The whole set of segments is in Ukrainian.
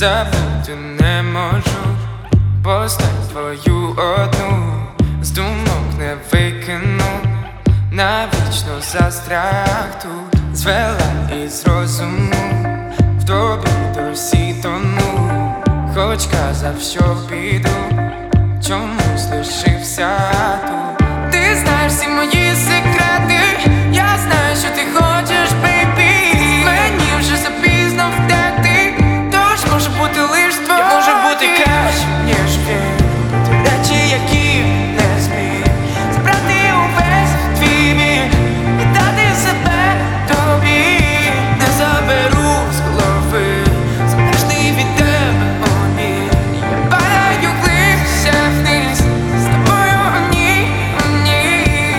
забути не можу, постать твою одну з думок не викину, навічно застряг тут, звела із розуму, в тобі досі тону, хоч казав, що піду, чомусь лишився тут. Ти знаєш всі мої секрети, я знаю, що ти хочеш, бейбі. Мені вже запізно втекти, тож може бути лиш твоє. Я можу бути кращим, ніж він, робити речі, які не зміг, забрати увесь твій біль і дати себе тобі. Не заберу з голови залежний від тебе, о ні. Я падаю глибше вниз, з тобою, о ні, о ні.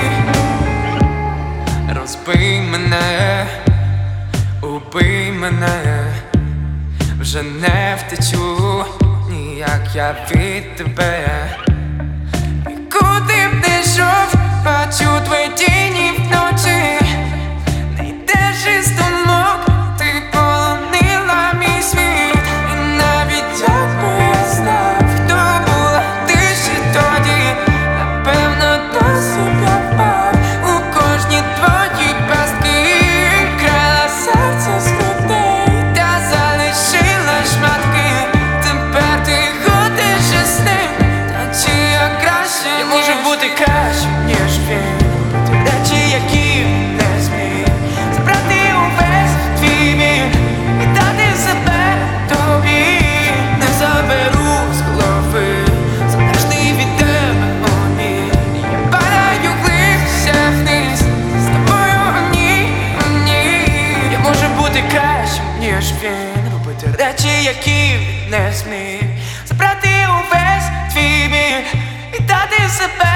Розбий мене, убий мене, вже не втечу ніяк я від тебе. І куди б не йшов, бачу твої тіні вночі. Не йдеш із думок, ти полонила мій світ. І навіть якби я знав, хто була ти ще тоді, напевно досі б я впав у кожні твої пастки. Крала серце з грудей та залишила шматки. Тепер ти ходиш із ним, наче я краще, я можу бути кращим, ніж він, робити речі, які не зміг, забрати увесь твій біль і дати себе тобі. Не заберу з голови залежний від тебе, о ні. Я падаю глибше вниз, з тобою, о ні, о ні. Я можу бути кращим, ніж він, робити речі, які не зміг, забрати увесь твій біль і дати себе